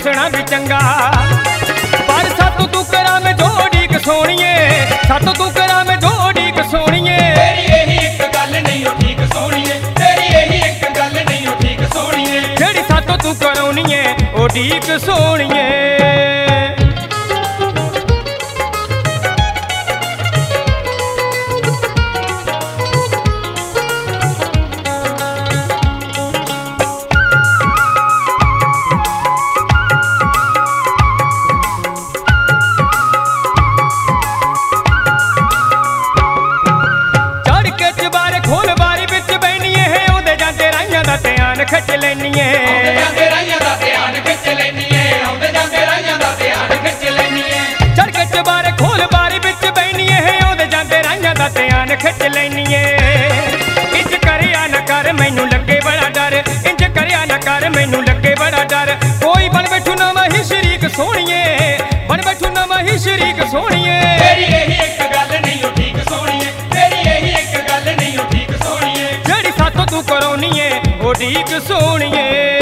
हसना भी चंगा। पर सातों तू करा मैं जोड़ी क सोनिए, सातों तू करा मैं जोड़ी क सोनिए। तेरी यही एक गल नहीं ठीक सोनिए, तेरी यही एक गल नहीं ठीक सोनिए। जेड़ी सातों तू करौनी है ओ ठीक सोनिए। खच लेनी है चढ़ के चबारे खोल बारी बिच बैनी है ओदे जांदे राइयां दा ध्यान खच लेनी है। इंज करिया न कर मैनू लगे बड़ा डर, इंज करिया न कर मैनू लगे बड़ा डर। कोई बन बैठू नवा ही शरीक सोनिए, बन बैठू नवा ही शरीक सोनिए। तेरी यही एक गल नहीं ठीक सोनिए, तेरी यही एक गल नहीं ठीक सोनिए। जेड़ी सातों तू करौनी है ओ ठीक सोनिए।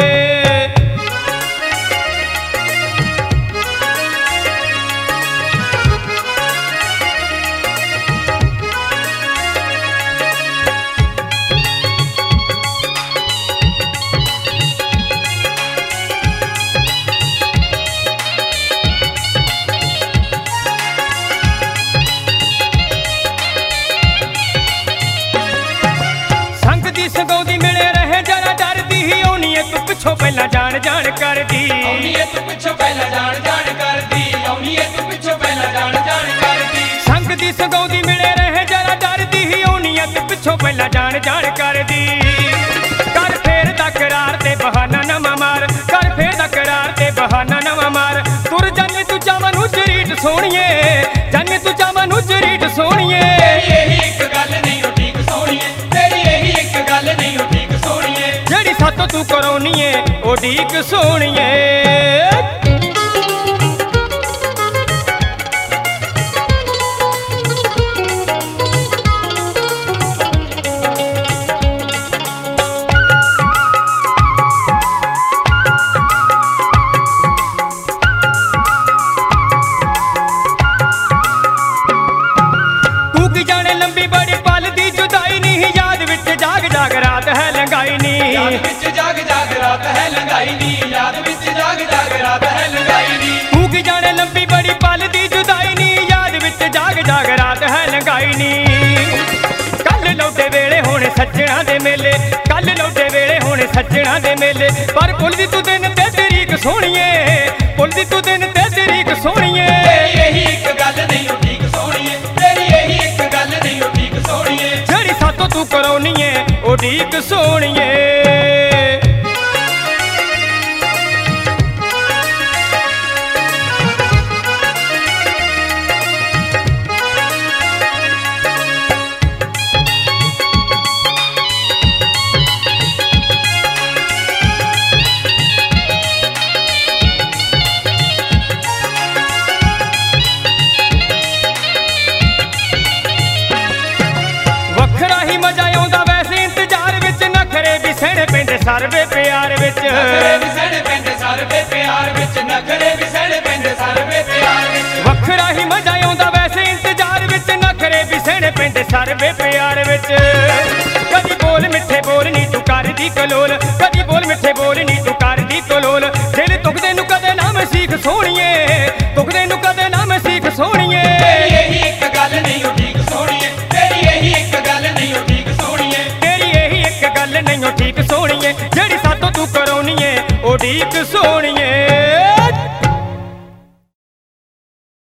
पिछो पहला जान जान कर दी, तू पिछो पहला जान जान कर दी, तू पिछो पहला जान जान कर दी। संग दी सगौदी मिले रहे जरा डर दी ही ओनिया तू पिछो पहला जान जान कर दी। कर फेर दा करार ते बहाना नवा मार, कर फेर दा करार ते बहाना नवा मार। तुर जाने तू चावन उजरीट सोनिए, जाने तू चावन उजरीट सोनिए। तेरी यही एक गल नहीं ठीक सोनिए, तेरी यही एक गल नहीं ठीक सोनिए। जेड़ी सातों तू करौनी है ओ ठीक सोनिए। तू की जाने लंबी बड़ी पल दी जुदाई नहीं, याद विच जाग जाग रात है लंगाई नी। याद विच जाग जाग रात है लंगाई नी, याद विच जाग जाग रात है लंगाई नी। तू की जाने लंबी बड़ी पल दी जुदाई नी, याद विच जाग जाग रात है लंगाई नी। कल लौटे वेले होने सज्जणा दे मेले, कल लौटे वेले होने सज्जणा दे मेले। पर पुल दी तू दिन ते तरीक सोनिए, पुल दी तू दिन ते तरीक सोनिए। तेरी यही एक गल नहीं ठीक सोनिए, तेरी यही एक गल नहीं ठीक सोनिए। जेड़ी सातों तू करौनी है ओ ठीक सोनिए। सरवे प्यार विच नखरे भी सड़ पैंदे सरवे प्यार विच, नखरे भी सड़ पैंदे सरवे प्यार विच। वखरा ही मजा आउंदा वैसे इंतजार विच, नखरे भी सड़ पैंदे सरवे प्यार विच। कदी बोल मिठे बोल नी तू कर दी कलोल, कदी बोल मिठे बोल नी तू कर दी कलोल। दिल तुकदे नु कदे ना मैं सीख सोनिए, तुकदे नु कदे ना मैं सीख सोनिए। तेरी यही एक गल नहीं ठीक सोनिए, तेरी यही एक गल नहीं ठीक सोनिए। तेरी यही एक गल नहीं ठीक सोनिए। जेड़ी सातों तू करौनी है ओ ठीक सोनिए।